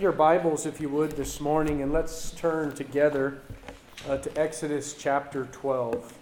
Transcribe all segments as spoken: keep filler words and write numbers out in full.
your Bibles, if you would, this morning, and let's turn together uh, to Exodus chapter twelve.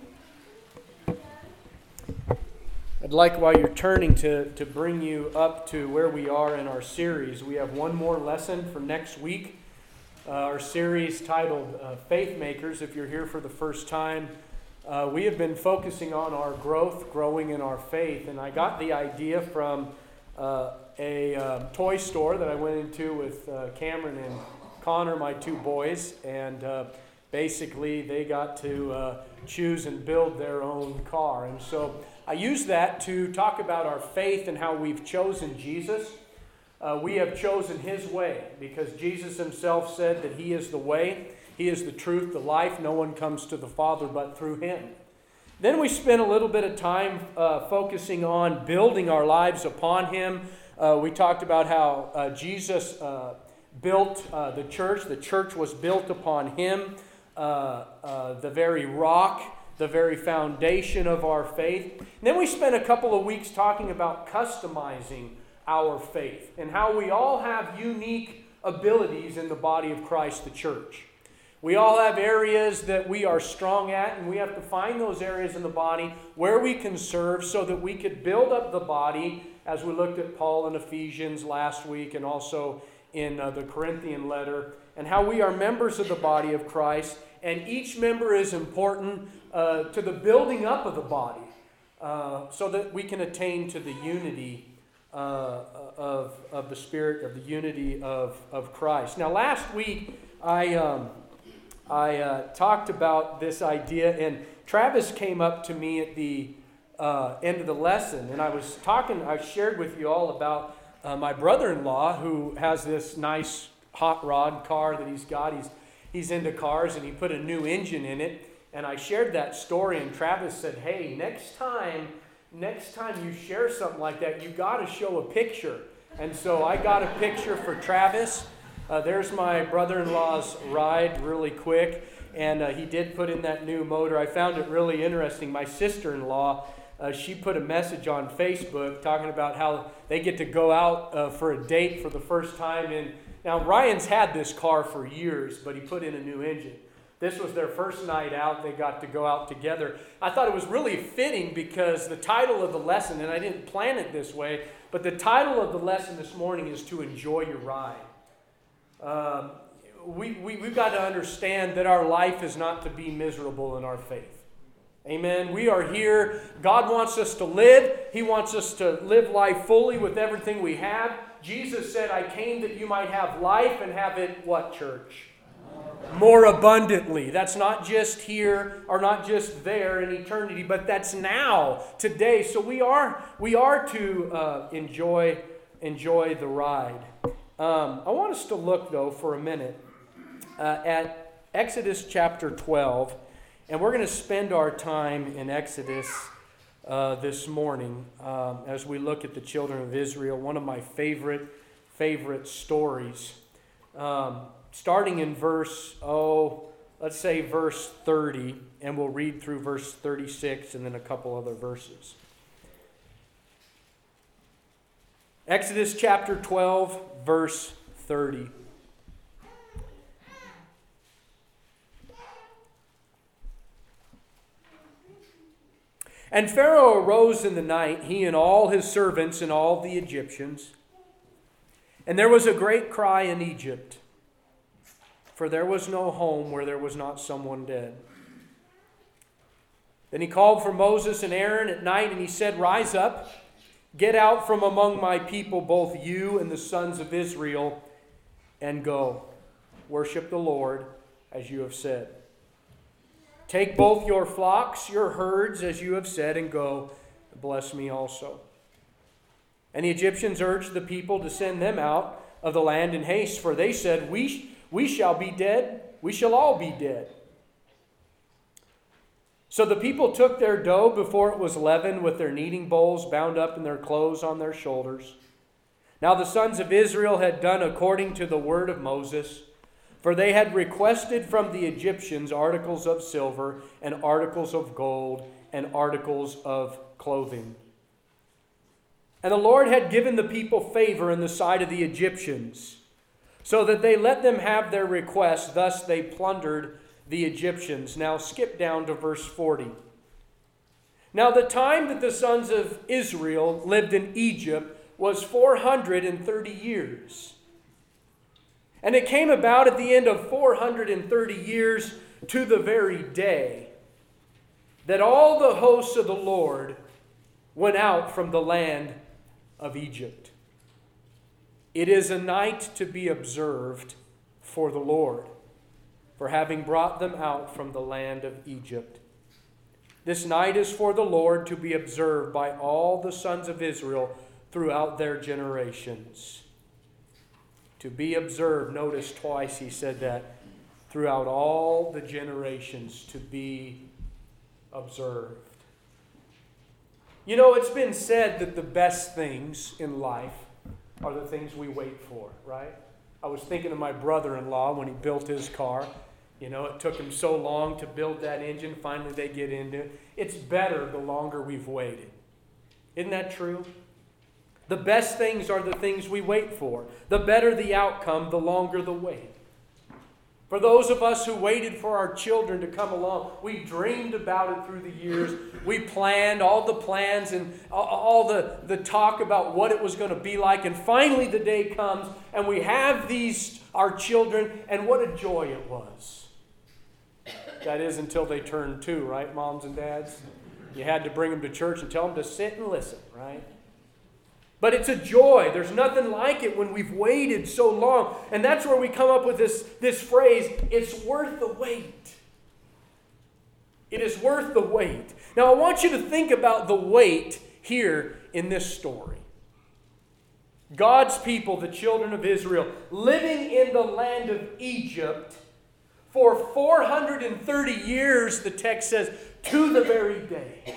I'd like, while you're turning, to, to bring you up to where we are in our series. We have one more lesson for next week. Uh, our series titled uh, Faith Makers. If you're here for the first time, uh, we have been focusing on our growth, growing in our faith. And I got the idea from uh, a uh, toy store that I went into with uh, Cameron and Connor, my two boys. And uh, basically, they got to uh, choose and build their own car. And so I use that to talk about our faith and how we've chosen Jesus. Uh, we have chosen His way because Jesus Himself said that He is the way, He is the truth, the life. No one comes to the Father but through Him. Then we spent a little bit of time uh, focusing on building our lives upon Him. Uh, we talked about how uh, Jesus uh, built uh, the church. The church was built upon Him, uh, uh, the very rock, the very foundation of our faith. And then we spent a couple of weeks talking about customizing our faith and how we all have unique abilities in the body of Christ, the church. We all have areas that we are strong at, and we have to find those areas in the body where we can serve so that we could build up the body, as we looked at Paul in Ephesians last week and also in uh, the Corinthian letter, and how we are members of the body of Christ, and each member is important uh, to the building up of the body uh, so that we can attain to the unity Uh, of, of the Spirit, of the unity of, of Christ. Now, last week, I um, I uh, talked about this idea, and Travis came up to me at the uh, end of the lesson, and I was talking, I shared with you all about uh, my brother-in-law who has this nice hot rod car that he's got. He's, he's into cars, and he put a new engine in it, and I shared that story, and Travis said, hey, next time, Next time you share something like that, you got to show a picture. And so I got a picture for Travis. Uh, there's my brother-in-law's ride really quick. And uh, he did put in that new motor. I found it really interesting. My sister-in-law, uh, she put a message on Facebook talking about how they get to go out uh, for a date for the first time. And now Ryan's had this car for years, but he put in a new engine. This was their first night out. They got to go out together. I thought it was really fitting because the title of the lesson, and I didn't plan it this way, but the title of the lesson this morning is To Enjoy Your Ride. Um, we, we, we've got to understand that our life is not to be miserable in our faith. Amen. We are here. God wants us to live. He wants us to live life fully with everything we have. Jesus said, I came that you might have life and have it, what, church? More abundantly. That's not just here or not just there in eternity, but that's now, today. So we are we are to uh, enjoy enjoy the ride. Um, I want us to look, though, for a minute uh, at Exodus chapter twelve, and we're going to spend our time in Exodus uh, this morning um, as we look at the children of Israel. One of my favorite favorite stories. Um, Starting in verse, oh, let's say verse thirty, and we'll read through verse thirty-six and then a couple other verses. Exodus chapter twelve, verse thirty. And Pharaoh arose in the night, he and all his servants and all the Egyptians. And there was a great cry in Egypt, for there was no home where there was not someone dead. Then he called for Moses and Aaron at night, and he said, Rise up, get out from among my people, both you and the sons of Israel, and go. Worship the Lord as you have said. Take both your flocks, your herds, as you have said, and go. Bless me also. And the Egyptians urged the people to send them out of the land in haste, for they said, We We shall be dead. We shall all be dead. So the people took their dough before it was leavened with their kneading bowls bound up in their clothes on their shoulders. Now the sons of Israel had done according to the word of Moses, for they had requested from the Egyptians articles of silver and articles of gold and articles of clothing. And the Lord had given the people favor in the sight of the Egyptians. so that they let them have their request. Thus they plundered the Egyptians. Now skip down to verse forty. Now the time that the sons of Israel lived in Egypt was four hundred thirty years. And it came about at the end of four hundred thirty years to the very day that all the hosts of the Lord went out from the land of Egypt. It is a night to be observed for the Lord, for having brought them out from the land of Egypt. This night is for the Lord to be observed by all the sons of Israel throughout their generations. To be observed, notice twice he said that, throughout all the generations, to be observed. You know, it's been said that the best things in life are the things we wait for, right? I was thinking of my brother-in-law when he built his car. You know, it took him so long to build that engine. Finally, they get into it. It's better the longer we've waited. Isn't that true? The best things are the things we wait for. The better the outcome, the longer the wait. For those of us who waited for our children to come along, we dreamed about it through the years. We planned all the plans and all the, the talk about what it was going to be like. And finally the day comes and we have these, our children, and what a joy it was. That is until they turned two, right, moms and dads? You had to bring them to church and tell them to sit and listen, right? But it's a joy. There's nothing like it when we've waited so long. And that's where we come up with this, this phrase, it's worth the wait. It is worth the wait. Now I want you to think about the wait here in this story. God's people, the children of Israel, living in the land of Egypt for four hundred thirty years, the text says, to the very day.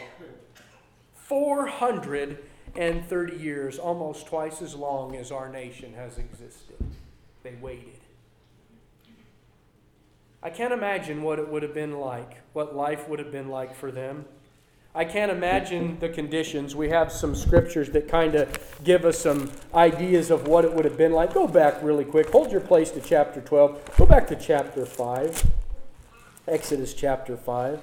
four hundred thirty years, almost twice as long as our nation has existed. They waited. I can't imagine what it would have been like, what life would have been like for them. I can't imagine the conditions. We have some scriptures that kind of give us some ideas of what it would have been like. Go back really quick. Hold your place to chapter twelve. Go back to chapter five. Exodus chapter five.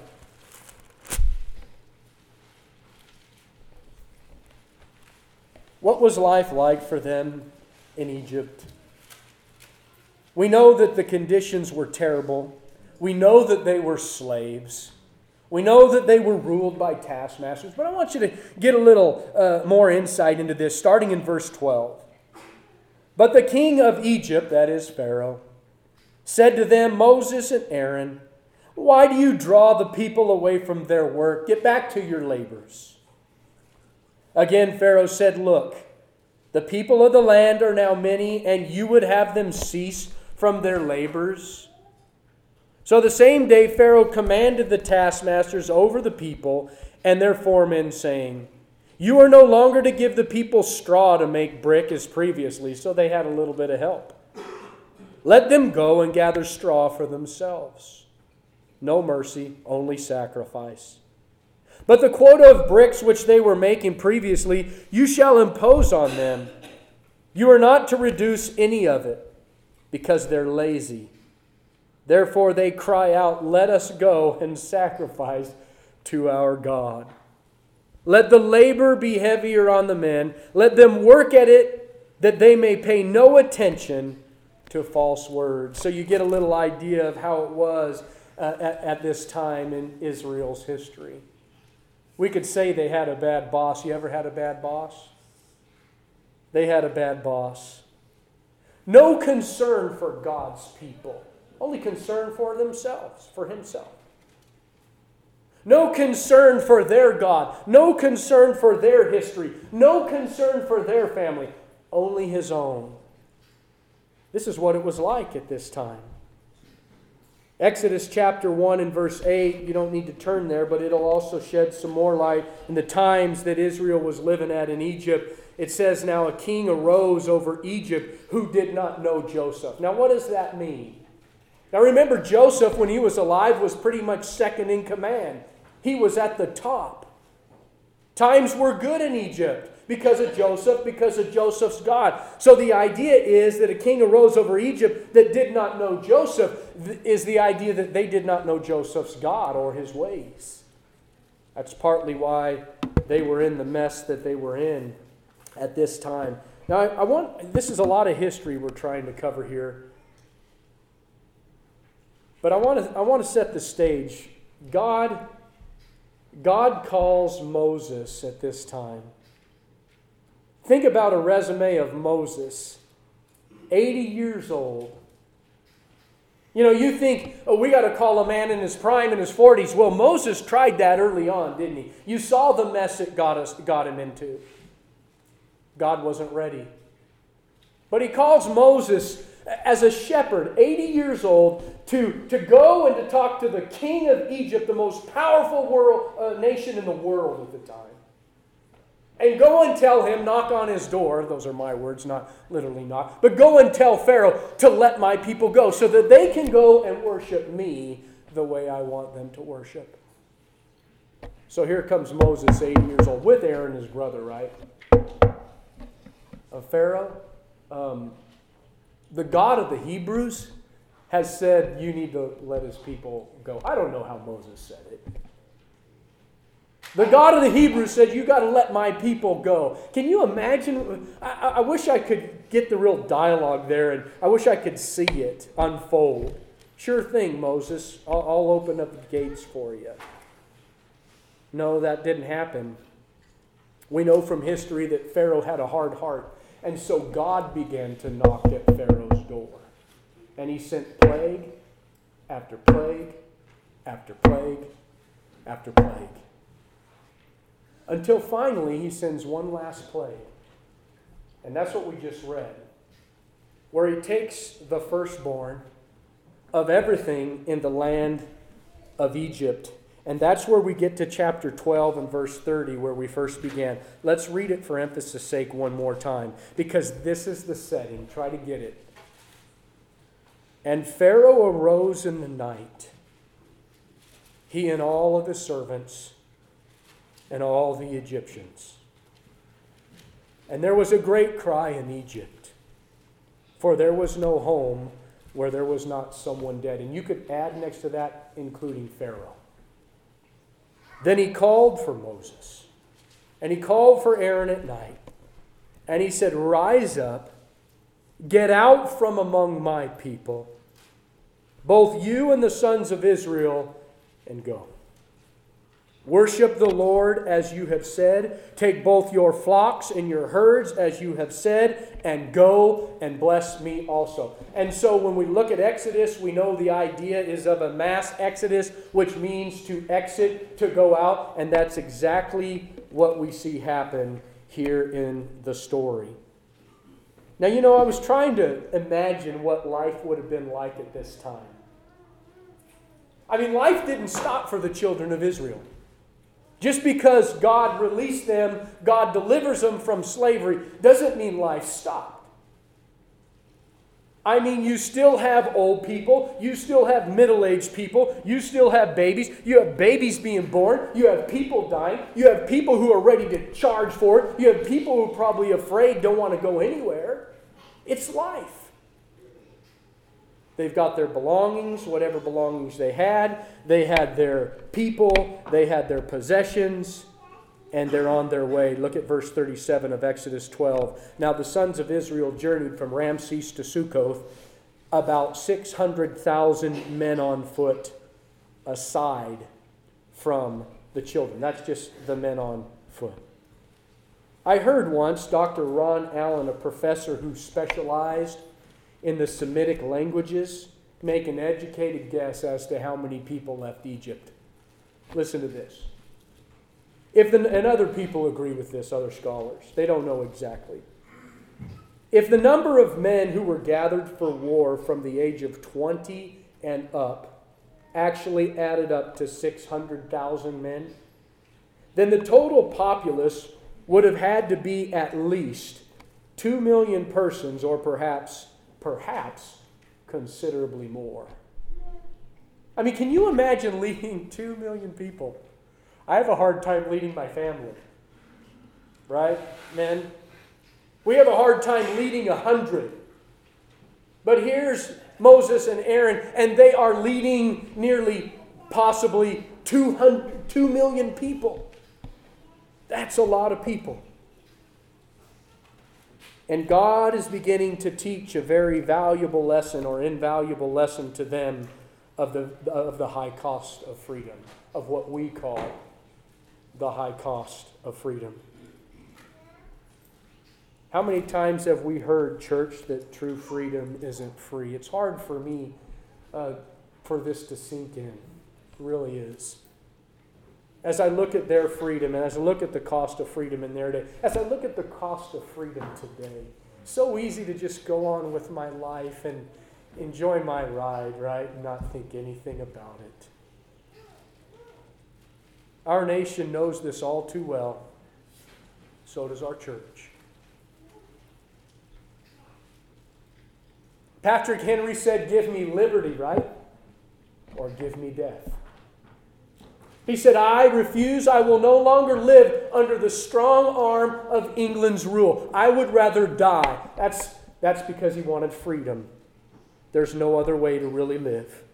What was life like for them in Egypt? We know that the conditions were terrible. We know that they were slaves. We know that they were ruled by taskmasters. But I want you to get a little uh, more insight into this, starting in verse twelve. But the king of Egypt, that is Pharaoh, said to them, Moses and Aaron, why do you draw the people away from their work? Get back to your labors. Again, Pharaoh said, look, the people of the land are now many, and you would have them cease from their labors. So the same day Pharaoh commanded the taskmasters over the people and their foremen, saying, you are no longer to give the people straw to make brick as previously. So they had a little bit of help. Let them go and gather straw for themselves. No mercy, only sacrifice. But the quota of bricks which they were making previously, you shall impose on them. You are not to reduce any of it, because they're lazy. Therefore they cry out, let us go and sacrifice to our God. Let the labor be heavier on the men. Let them work at it, that they may pay no attention to false words. So you get a little idea of how it was uh, at, at this time in Israel's history. We could say they had a bad boss. You ever had a bad boss? They had a bad boss. No concern for God's people. Only concern for themselves, for himself. No concern for their God. No concern for their history. No concern for their family. Only his own. This is what it was like at this time. Exodus chapter one and verse eight, you don't need to turn there, but it'll also shed some more light in the times that Israel was living at in Egypt. It says, now a king arose over Egypt who did not know Joseph. Now what does that mean? Now remember, Joseph, when he was alive, was pretty much second in command. He was at the top. Times were good in Egypt. Because of Joseph, because of Joseph's God. So the idea is that a king arose over Egypt that did not know Joseph, is the idea that they did not know Joseph's God or his ways. That's partly why they were in the mess that they were in at this time. Now, I, I want, this is a lot of history we're trying to cover here. But I want to, I want to set the stage. God, God calls Moses at this time. Think about a resume of Moses, eighty years old. You know, you think, oh, we got to call a man in his prime, in his forties. Well, Moses tried that early on, didn't he? You saw the mess it got us, got him into. God wasn't ready. But he calls Moses as a shepherd, eighty years old, to, to go and to talk to the king of Egypt, the most powerful world uh, nation in the world at the time. And go and tell him, knock on his door, those are my words, not literally knock, but go and tell Pharaoh to let my people go so that they can go and worship me the way I want them to worship. So here comes Moses, eighty years old, with Aaron, his brother, right? Uh, Pharaoh, um, the God of the Hebrews has said, you need to let his people go. I don't know how Moses said it. The God of the Hebrews said, you got to let my people go. Can you imagine? I, I wish I could get the real dialogue there, and I wish I could see it unfold. Sure thing, Moses. I'll, I'll open up the gates for you. No, that didn't happen. We know from history that Pharaoh had a hard heart, and so God began to knock at Pharaoh's door. And he sent plague after plague after plague after plague. Until finally he sends one last plague. And that's what we just read. Where he takes the firstborn of everything in the land of Egypt. And that's where we get to chapter twelve and verse thirty, where we first began. Let's read it for emphasis' sake one more time, because this is the setting. Try to get it. And Pharaoh arose in the night, he and all of his servants, and all the Egyptians. And there was a great cry in Egypt, for there was no home where there was not someone dead. And you could add next to that, including Pharaoh. Then he called for Moses, and he called for Aaron at night, and he said, rise up, get out from among my people, both you and the sons of Israel, and go. Worship the Lord as you have said. Take both your flocks and your herds as you have said, and go and bless me also. And so when we look at Exodus, we know the idea is of a mass exodus, which means to exit, to go out. And that's exactly what we see happen here in the story. Now, you know, I was trying to imagine what life would have been like at this time. I mean, life didn't stop for the children of Israel. Just because God released them, God delivers them from slavery, doesn't mean life stopped. I mean, you still have old people, you still have middle-aged people, you still have babies, you have babies being born, you have people dying, you have people who are ready to charge for it, you have people who are probably afraid, don't want to go anywhere. It's life. They've got their belongings, whatever belongings they had. They had their people. They had their possessions. And they're on their way. Look at verse thirty-seven of Exodus twelve. Now the sons of Israel journeyed from Ramses to Succoth, about six hundred thousand men on foot, aside from the children. That's just the men on foot. I heard once Doctor Ron Allen, a professor who specialized in the Semitic languages, make an educated guess as to how many people left Egypt. Listen to this. If the, and other people agree with this, other scholars. They don't know exactly. If the number of men who were gathered for war from the age of twenty and up actually added up to six hundred thousand men, then the total populace would have had to be at least two million persons, or perhaps Perhaps considerably more. I mean, can you imagine leading two million people? I have a hard time leading my family. right, men? We have a hard time leading a hundred. But here's Moses and Aaron, and they are leading nearly, possibly two hundred, two million people. That's a lot of people. And God is beginning to teach a very valuable lesson or invaluable lesson to them of the, of the high cost of freedom, of what we call the high cost of freedom. How many times have we heard, church, that true freedom isn't free? It's hard for me uh, for this to sink in. It really is. As I look at their freedom, and as I look at the cost of freedom in their day, as I look at the cost of freedom today, it's so easy to just go on with my life and enjoy my ride, right, and not think anything about it. Our nation knows this all too well. So does our church. Patrick Henry said, give me liberty, right? Or give me death. He said, I refuse, I will no longer live under the strong arm of England's rule. I would rather die. That's, that's because he wanted freedom. There's no other way to really live.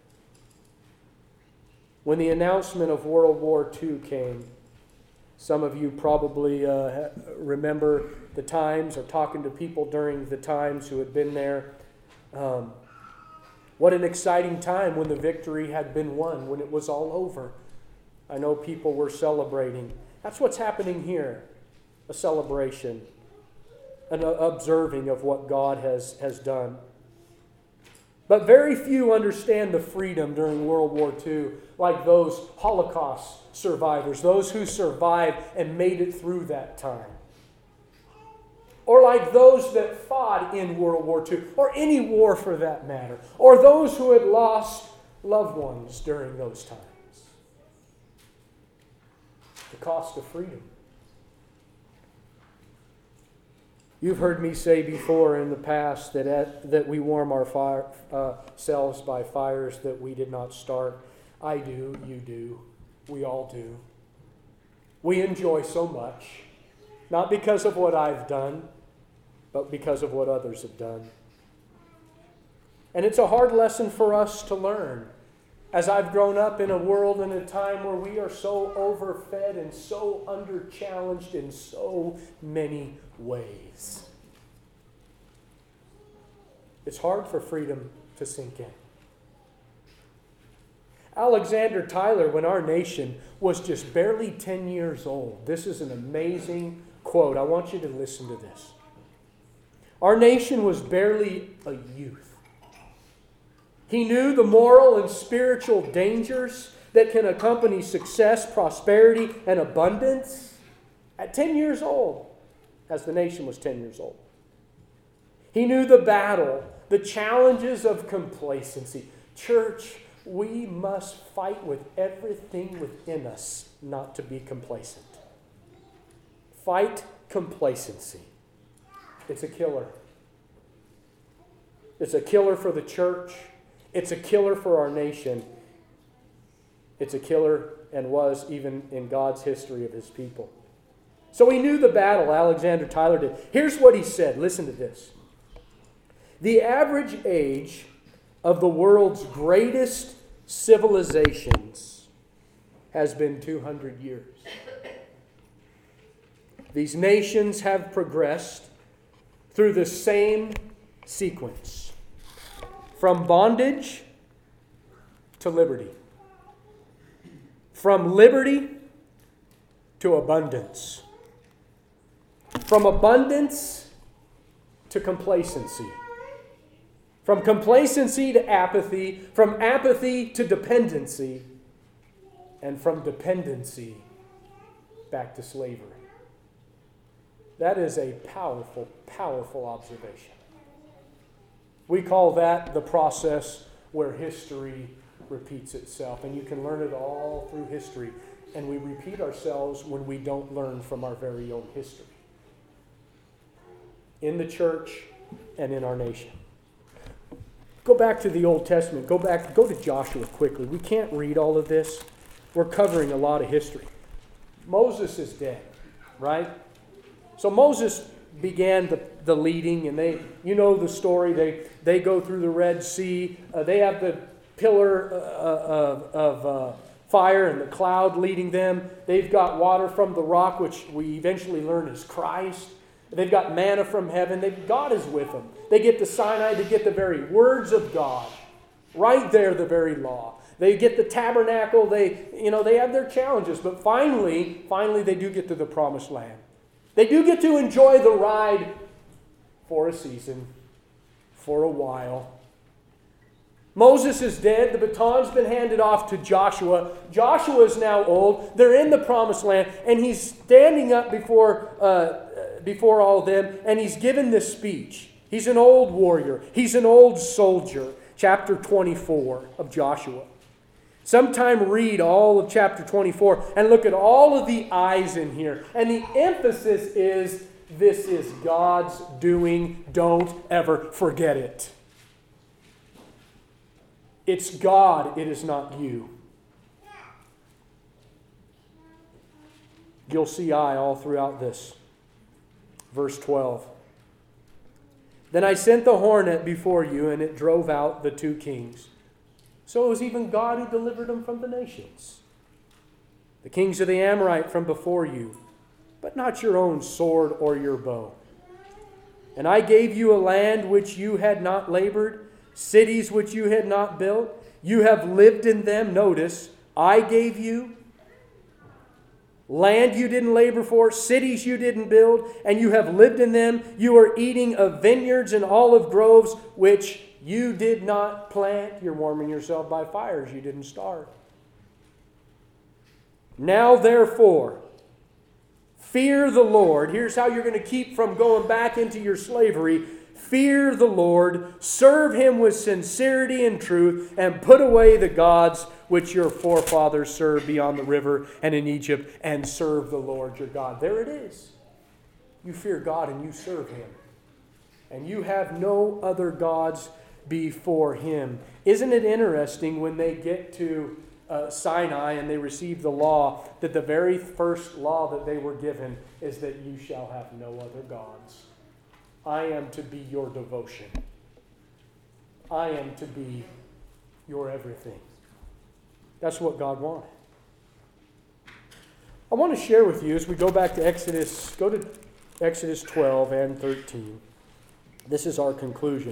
When the announcement of World War Two came, some of you probably uh, remember the times or talking to people during the times who had been there. Um, what an exciting time when the victory had been won, when it was all over. I know people were celebrating. That's what's happening here, a celebration, an observing of what God has, has done. But very few understand the freedom during World War Two, like those Holocaust survivors, those who survived and made it through that time. Or like those that fought in World War Two, or any war for that matter, or those who had lost loved ones during those times. The cost of freedom. You've heard me say before in the past that at, that we warm our fire, uh, selves by fires that we did not start. I do, you do, we all do. We enjoy so much, not because of what I've done, but because of what others have done. And it's a hard lesson for us to learn. As I've grown up in a world and a time where we are so overfed and so under-challenged in so many ways. It's hard for freedom to sink in. Alexander Tyler, when our nation was just barely ten years old, this is an amazing quote. I want you to listen to this. Our nation was barely a youth. He knew the moral and spiritual dangers that can accompany success, prosperity, and abundance at ten years old, as the nation was ten years old. He knew the battle, the challenges of complacency. Church, we must fight with everything within us not to be complacent. Fight complacency. It's a killer. It's a killer for the church. It's a killer for our nation. It's a killer and was even in God's history of His people. So he knew the battle, Alexander Tyler did. Here's what he said. Listen to this. The average age of the world's greatest civilizations has been two hundred years. These nations have progressed through the same sequence. From bondage to liberty. From liberty to abundance. From abundance to complacency. From complacency to apathy. From apathy to dependency. And from dependency back to slavery. That is a powerful, powerful observation. We call that the process where history repeats itself. And you can learn it all through history. And we repeat ourselves when we don't learn from our very own history. In the church and in our nation. Go back to the Old Testament. Go back, go to Joshua quickly. We can't read all of this. We're covering a lot of history. Moses is dead, right? So Moses began the, the leading, and they, you know the story. They they go through the Red Sea. Uh, they have the pillar uh, of, of uh, fire and the cloud leading them. They've got water from the rock, which we eventually learn is Christ. They've got manna from heaven. They've, God is with them. They get to Sinai. They get the very words of God. Right there, the very law. They get the tabernacle. They, you know, they have their challenges. But finally, finally, they do get to the promised land. They do get to enjoy the ride for a season, for a while. Moses is dead. The baton's been handed off to Joshua. Joshua is now old. They're in the promised land, and he's standing up before, uh, before all of them, and he's given this speech. He's an old warrior. He's an old soldier. Chapter twenty-four of Joshua. Sometime read all of chapter twenty-four and look at all of the I's in here. And the emphasis is, this is God's doing. Don't ever forget it. It's God, it is not you. You'll see I all throughout this. Verse twelve. Then I sent the hornet before you, and it drove out the two kings. So it was even God who delivered them from the nations. The kings of the Amorite from before you, but not your own sword or your bow. And I gave you a land which you had not labored, cities which you had not built. You have lived in them. Notice, I gave you land you didn't labor for, cities you didn't build, and you have lived in them. You are eating of vineyards and olive groves, which you did not plant. You're warming yourself by fires you didn't start. Now, therefore, fear the Lord. Here's how you're going to keep from going back into your slavery. Fear the Lord, serve Him with sincerity and truth, and put away the gods which your forefathers served beyond the river and in Egypt, and serve the Lord your God. There it is. You fear God and you serve Him. And you have no other gods before Him. Isn't it interesting when they get to uh, Sinai and they receive the law, that the very first law that they were given is that you shall have no other gods. I am to be your devotion. I am to be your everything. That's what God wanted. I want to share with you as we go back to Exodus, go to Exodus twelve and thirteen. This is our conclusion.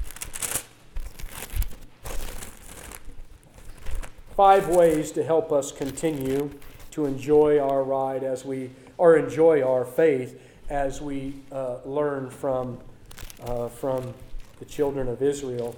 Five ways to help us continue to enjoy our ride as we, or enjoy our faith as we uh, learn from, uh, from the children of Israel.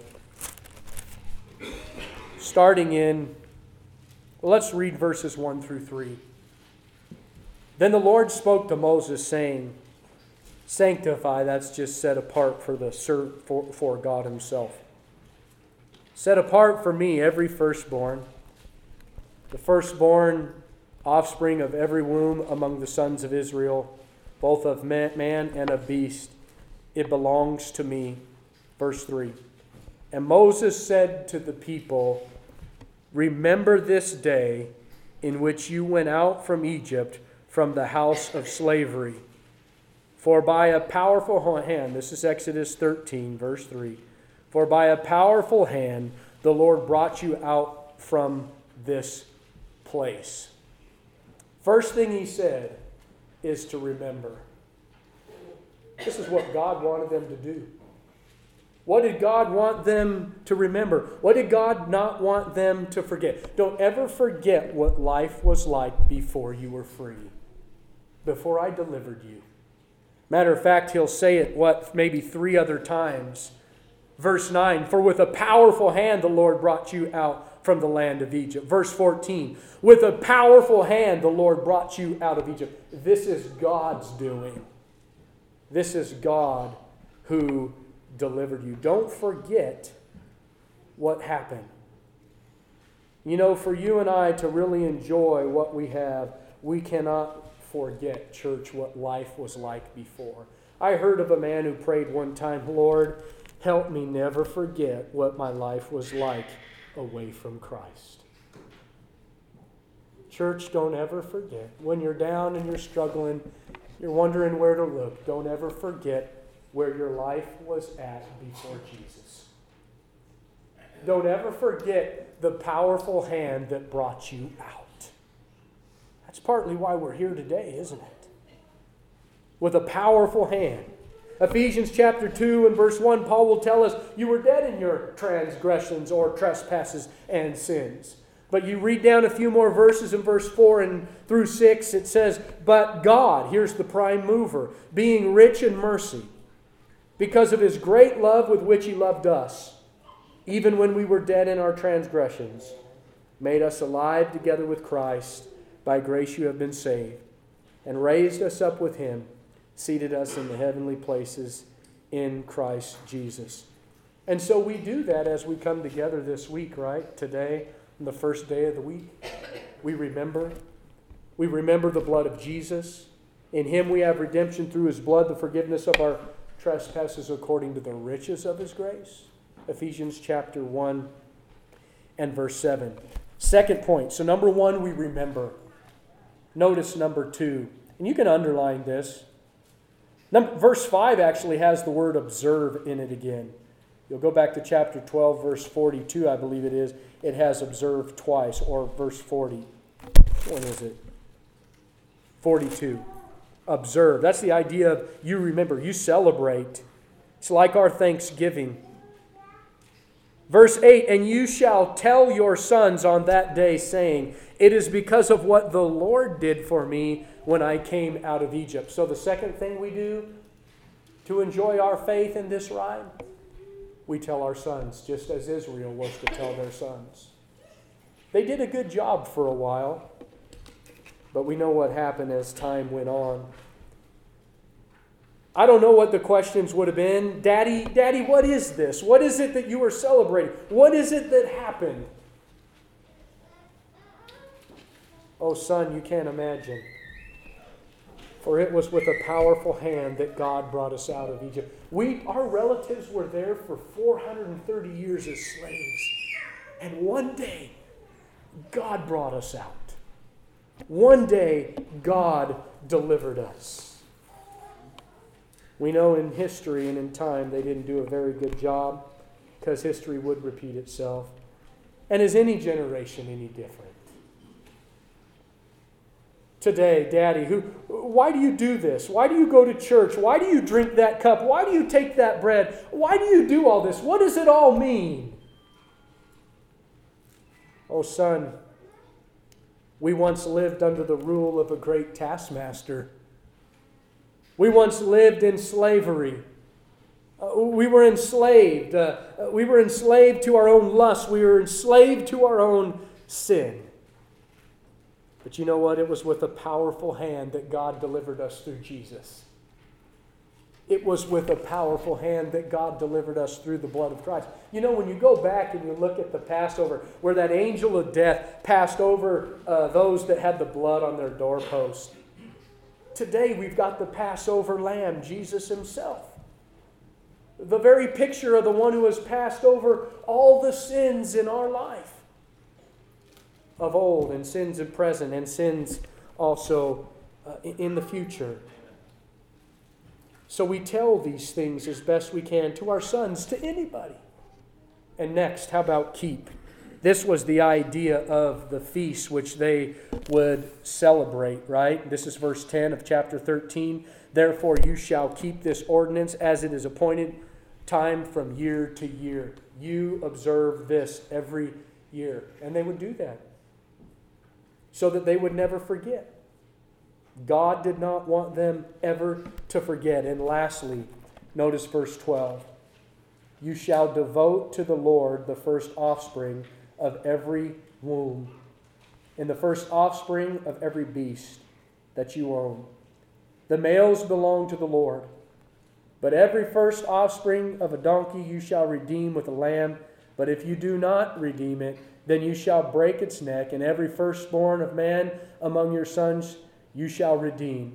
Starting in, well, let's read verses one through three. Then the Lord spoke to Moses, saying, sanctify, that's just set apart for the for, for God Himself. Set apart for me every firstborn, the firstborn offspring of every womb among the sons of Israel, both of man and of beast. It belongs to me. Verse three. And Moses said to the people, remember this day in which you went out from Egypt, from the house of slavery. For by a powerful hand, this is Exodus thirteen, verse three. For by a powerful hand the Lord brought you out from this place. First thing He said is to remember. This is what God wanted them to do. What did God want them to remember? What did God not want them to forget? Don't ever forget what life was like before you were free, before I delivered you. Matter of fact, He'll say it, what, maybe three other times. Verse nine, for with a powerful hand the Lord brought you out from the land of Egypt. Verse fourteen, with a powerful hand the Lord brought you out of Egypt. This is God's doing. This is God who delivered you. Don't forget what happened. You know, for you and I to really enjoy what we have, we cannot forget, church, what life was like before. I heard of a man who prayed one time, Lord, help me never forget what my life was like away from Christ. Church, don't ever forget. When you're down and you're struggling, you're wondering where to look, don't ever forget where your life was at before Jesus. Don't ever forget the powerful hand that brought you out. That's partly why we're here today, isn't it? With a powerful hand. Ephesians chapter two and verse one, Paul will tell us, you were dead in your transgressions or trespasses and sins. But you read down a few more verses in verse four and through six, it says, but God, here's the prime mover, being rich in mercy, because of His great love with which He loved us, even when we were dead in our transgressions, made us alive together with Christ. By grace you have been saved, and raised us up with Him, seated us in the heavenly places in Christ Jesus. And so we do that as we come together this week, right? Today, on the first day of the week, we remember. We remember the blood of Jesus. In Him we have redemption through His blood, the forgiveness of our trespasses according to the riches of His grace. Ephesians chapter one and verse seven. Second point. So number one, we remember. Notice number two. And you can underline this. Number, verse five actually has the word observe in it again. You'll go back to chapter twelve, verse forty-two, I believe it is. It has observe twice, or verse forty. When is it? forty-two. Observe. That's the idea of you remember, you celebrate. It's like our Thanksgiving. Verse eight, and you shall tell your sons on that day, saying, it is because of what the Lord did for me when I came out of Egypt. So the second thing we do to enjoy our faith in this ride, we tell our sons, just as Israel was to tell their sons. They did a good job for a while, but we know what happened as time went on. I don't know what the questions would have been. Daddy, Daddy, what is this? What is it that you are celebrating? What is it that happened? Oh, son, you can't imagine. For it was with a powerful hand that God brought us out of Egypt. We, our relatives were there for four hundred thirty years as slaves. And one day, God brought us out. One day, God delivered us. We know in history and in time they didn't do a very good job, because history would repeat itself. And is any generation any different? Today, Daddy, who, why do you do this? Why do you go to church? Why do you drink that cup? Why do you take that bread? Why do you do all this? What does it all mean? Oh, son, we once lived under the rule of a great taskmaster. We once lived in slavery. Uh, we were enslaved. Uh, we were enslaved to our own lust. We were enslaved to our own sin. But you know what? It was with a powerful hand that God delivered us through Jesus. It was with a powerful hand that God delivered us through the blood of Christ. You know, when you go back and you look at the Passover, where that angel of death passed over uh, those that had the blood on their doorpost. Today we've got the Passover lamb, Jesus Himself. The very picture of the one who has passed over all the sins in our life. Of old, and sins in present, and sins also uh, in the future. So we tell these things as best we can to our sons, to anybody. And next, how about keep? This was the idea of the feast which they would celebrate, right? This is verse ten of chapter thirteen. Therefore you shall keep this ordinance as it is appointed time from year to year. You observe this every year. And they would do that, so that they would never forget. God did not want them ever to forget. And lastly, notice verse twelve. You shall devote to the Lord the first offspring of every womb, and the first offspring of every beast that you own. The males belong to the Lord. But every first offspring of a donkey you shall redeem with a lamb. But if you do not redeem it, then you shall break its neck, and every firstborn of man among your sons you shall redeem.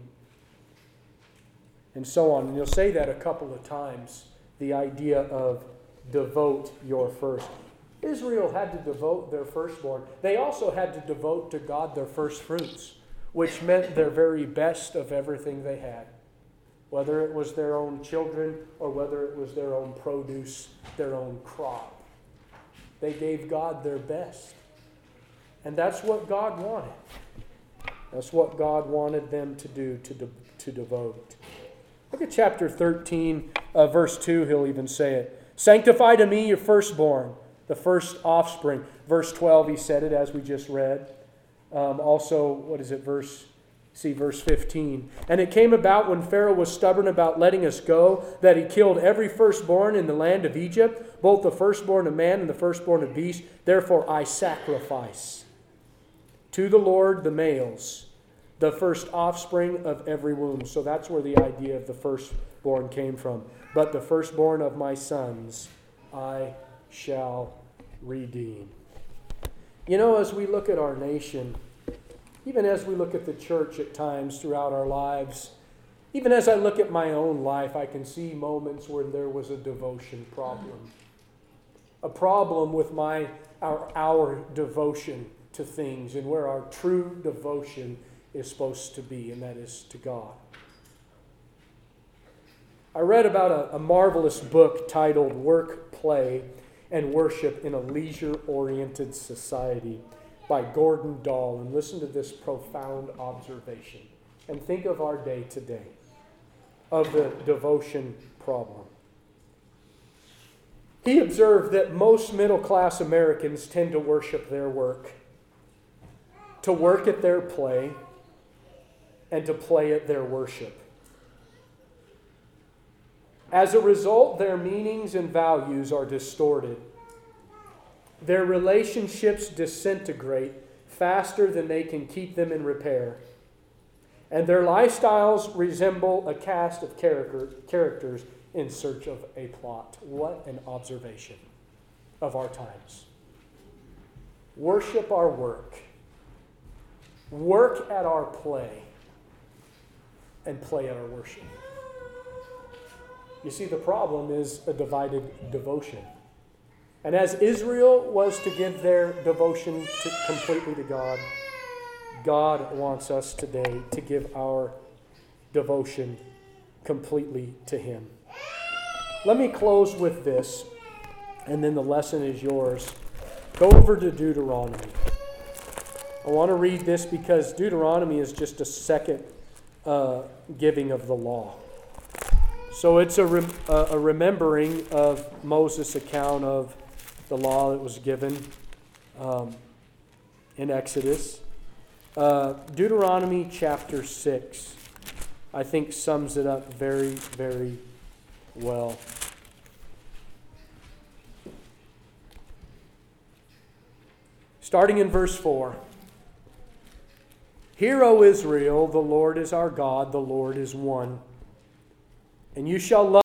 And so on. And you'll say that a couple of times, the idea of devote your first. Israel had to devote their firstborn. They also had to devote to God their first fruits. which meant their very best of everything they had. Whether it was their own children or whether it was their own produce, their own crop. They gave God their best. And that's what God wanted. That's what God wanted them to do, to, de- to devote. Look at chapter thirteen, uh, verse two, he'll even say it. Sanctify to me your firstborn, the first offspring. Verse twelve, he said it as we just read. Um, also, what is it, verse... See verse fifteen. And it came about when Pharaoh was stubborn about letting us go, that he killed every firstborn in the land of Egypt, both the firstborn of man and the firstborn of beast. Therefore I sacrifice to the Lord the males, the first offspring of every womb. So that's where the idea of the firstborn came from. But the firstborn of my sons I shall redeem. You know, as we look at our nation, even as we look at the church at times throughout our lives, even as I look at my own life, I can see moments where there was a devotion problem. A problem with my our, our devotion to things and where our true devotion is supposed to be, and that is to God. I read about a, a marvelous book titled Work, Play, and Worship in a Leisure-Oriented Society by Gordon Dahl, and listen to this profound observation. And think of our day today, of the devotion problem. He observed that most middle-class Americans tend to worship their work, to work at their play, and to play at their worship. As a result, their meanings and values are distorted. Their relationships disintegrate faster than they can keep them in repair. And their lifestyles resemble a cast of character, characters in search of a plot. What an observation of our times. Worship our work. Work at our play. And play at our worship. You see, the problem is a divided devotion. And as Israel was to give their devotion to, completely to God, God wants us today to give our devotion completely to Him. Let me close with this, and then the lesson is yours. Go over to Deuteronomy. I want to read this because Deuteronomy is just a second uh, giving of the law. So it's a, rem- uh, a remembering of Moses' account of the law that was given um, in Exodus. Uh, Deuteronomy chapter six, I think, sums it up very, very well. Starting in verse four. Hear, O Israel, the Lord is our God, the Lord is one. And you shall love